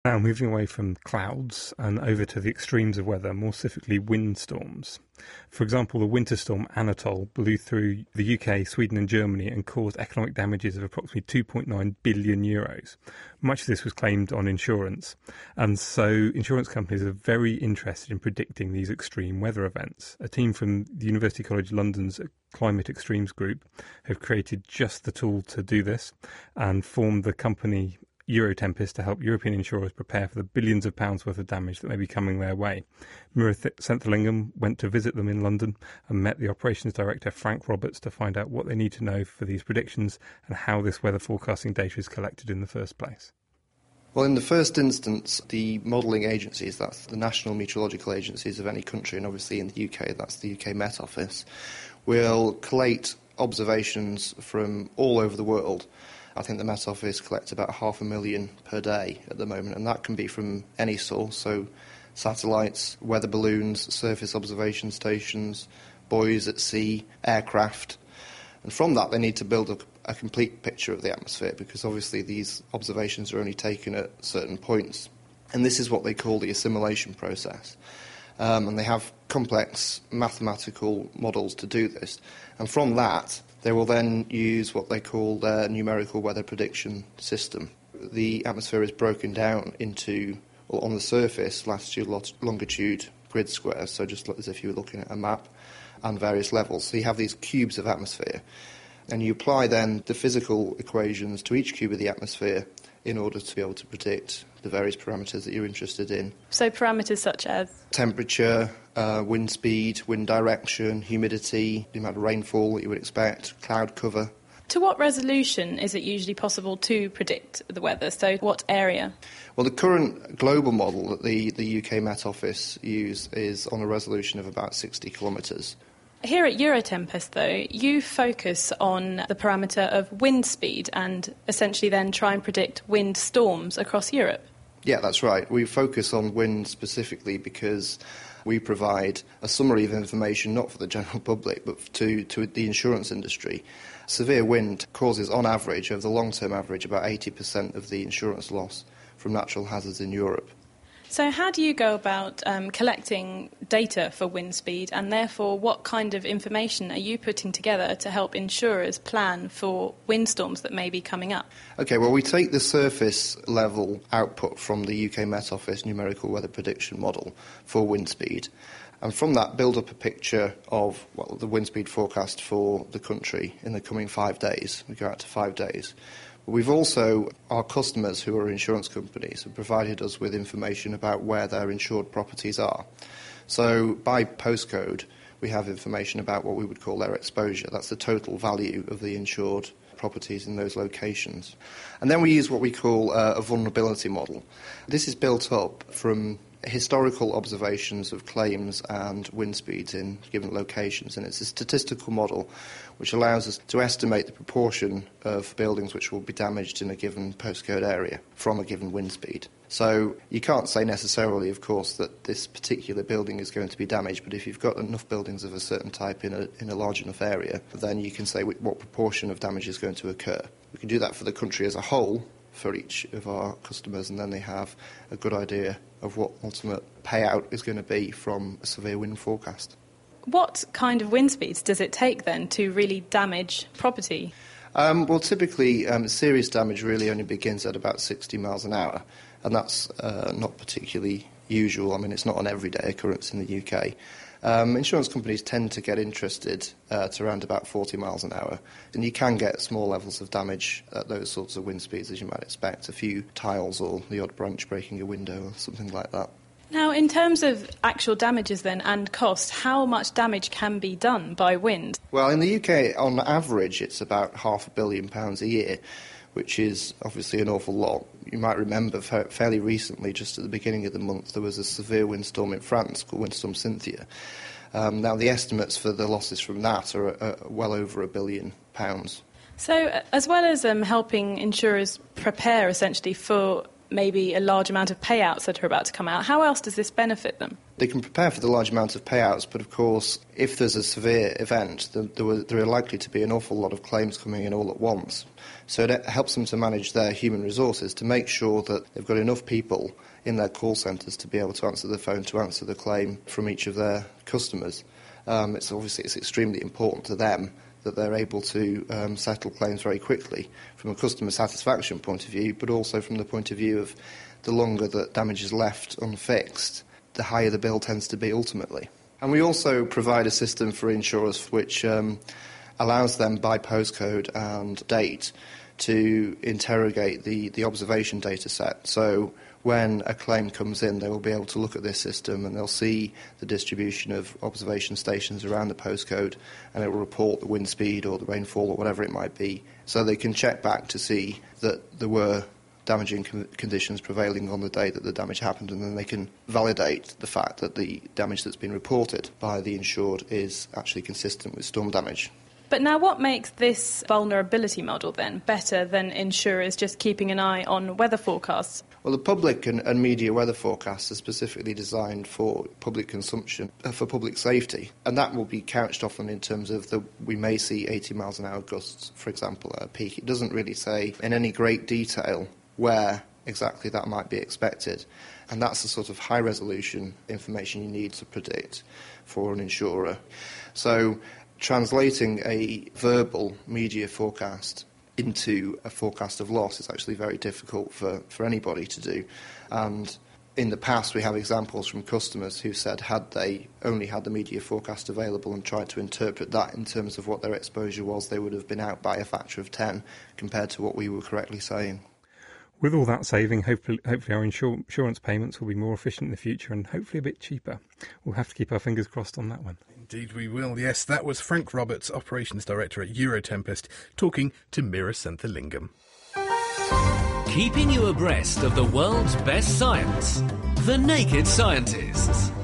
Now moving away from clouds and over to the extremes of weather, more specifically windstorms. For example, the winter storm Anatole blew through the UK, Sweden and Germany and caused economic damages of approximately €2.9 billion. Much of this was claimed on insurance, and so insurance companies are very interested in predicting these extreme weather events. A team from the University College London's Climate Extremes Group have created just the tool to do this and formed the company Eurotempest to help European insurers prepare for the billions of pounds worth of damage that may be coming their way. Mira Senthilingam went to visit them in London and met the operations director Frank Roberts to find out what they need to know for these predictions and how this weather forecasting data is collected in the first place. Well, in the first instance, the modelling agencies, that's the national meteorological agencies of any country, and obviously in the UK, that's the UK Met Office, will collate observations from all over the world. I think the Met Office collects about 500,000 per day at the moment, and that can be from any source, so satellites, weather balloons, surface observation stations, buoys at sea, aircraft. And from that, they need to build a complete picture of the atmosphere, because obviously these observations are only taken at certain points. And this is what they call the assimilation process. And they have complex mathematical models to do this. And from that, they will then use what they call their numerical weather prediction system. The atmosphere is broken down into, well, on the surface, latitude, longitude, grid squares, so just as if you were looking at a map, and various levels. So you have these cubes of atmosphere, and you apply then the physical equations to each cube of the atmosphere in order to be able to predict the various parameters that you're interested in. So parameters such as? Temperature, wind speed, wind direction, humidity, the amount of rainfall that you would expect, cloud cover. To what resolution is it usually possible to predict the weather? So what area? Well, the current global model that the UK Met Office use is on a resolution of about 60 kilometres. Here at Eurotempest, though, you focus on the parameter of wind speed and essentially then try and predict wind storms across Europe. Yeah, that's right. We focus on wind specifically because we provide a summary of information not for the general public but to the insurance industry. Severe wind causes, on average, over the long-term average, about 80% of the insurance loss from natural hazards in Europe. So how do you go about collecting data for wind speed, and therefore what kind of information are you putting together to help insurers plan for windstorms that may be coming up? OK, well, we take the surface level output from the UK Met Office numerical weather prediction model for wind speed, and from that build up a picture of the wind speed forecast for the country in the coming 5 days. We go out to 5 days. We've also, our customers who are insurance companies have provided us with information about where their insured properties are. So by postcode, we have information about what we would call their exposure. That's the total value of the insured properties in those locations. And then we use what we call a vulnerability model. This is built up from historical observations of claims and wind speeds in given locations, and it's a statistical model which allows us to estimate the proportion of buildings which will be damaged in a given postcode area from a given wind speed. So you can't say necessarily, of course, that this particular building is going to be damaged, but if you've got enough buildings of a certain type in a large enough area, then you can say what proportion of damage is going to occur. We can do that for the country as a whole, for each of our customers, and then they have a good idea of what ultimate payout is going to be from a severe wind forecast. What kind of wind speeds does it take then to really damage property? Well, typically serious damage really only begins at about 60 miles an hour, and that's not particularly usual. I mean, it's not an everyday occurrence in the UK. Insurance companies tend to get interested to around about 40 miles an hour, and you can get small levels of damage at those sorts of wind speeds, as you might expect, a few tiles or the odd branch breaking a window or something like that. Now, in terms of actual damages then and cost, how much damage can be done by wind? Well, in the UK, on average, it's about £500 million a year, which is obviously an awful lot. You might remember fairly recently, just at the beginning of the month, there was a severe windstorm in France called Windstorm Cynthia. Now, the estimates for the losses from that are well over £1 billion. So, as well as helping insurers prepare, essentially, for maybe a large amount of payouts that are about to come out. How else does this benefit them? They can prepare for the large amount of payouts, but of course, if there's a severe event, there are likely to be an awful lot of claims coming in all at once. So it helps them to manage their human resources to make sure that they've got enough people in their call centres to be able to answer the phone, to answer the claim from each of their customers. It's extremely important to them that they're able to settle claims very quickly from a customer satisfaction point of view, but also from the point of view of the longer that damage is left unfixed, the higher the bill tends to be ultimately. And we also provide a system for insurers which allows them by postcode and date to interrogate the observation data set. So when a claim comes in, they will be able to look at this system and they'll see the distribution of observation stations around the postcode, and it will report the wind speed or the rainfall or whatever it might be. So they can check back to see that there were damaging conditions prevailing on the day that the damage happened, and then they can validate the fact that the damage that's been reported by the insured is actually consistent with storm damage. But now what makes this vulnerability model then better than insurers just keeping an eye on weather forecasts? Well, the public and media weather forecasts are specifically designed for public consumption, for public safety, and that will be couched often in terms of we may see 80 miles an hour gusts, for example, at a peak. It doesn't really say in any great detail where exactly that might be expected, and that's the sort of high-resolution information you need to predict for an insurer. So translating a verbal media forecast into a forecast of loss is actually very difficult for anybody to do. And in the past, we have examples from customers who said had they only had the media forecast available and tried to interpret that in terms of what their exposure was, they would have been out by a factor of 10 compared to what we were correctly saying. With all that saving, hopefully our insurance payments will be more efficient in the future and hopefully a bit cheaper. We'll have to keep our fingers crossed on that one. Indeed we will, yes. That was Frank Roberts, Operations Director at Eurotempest, talking to Meera Senthilingam. Keeping you abreast of the world's best science. The Naked Scientists.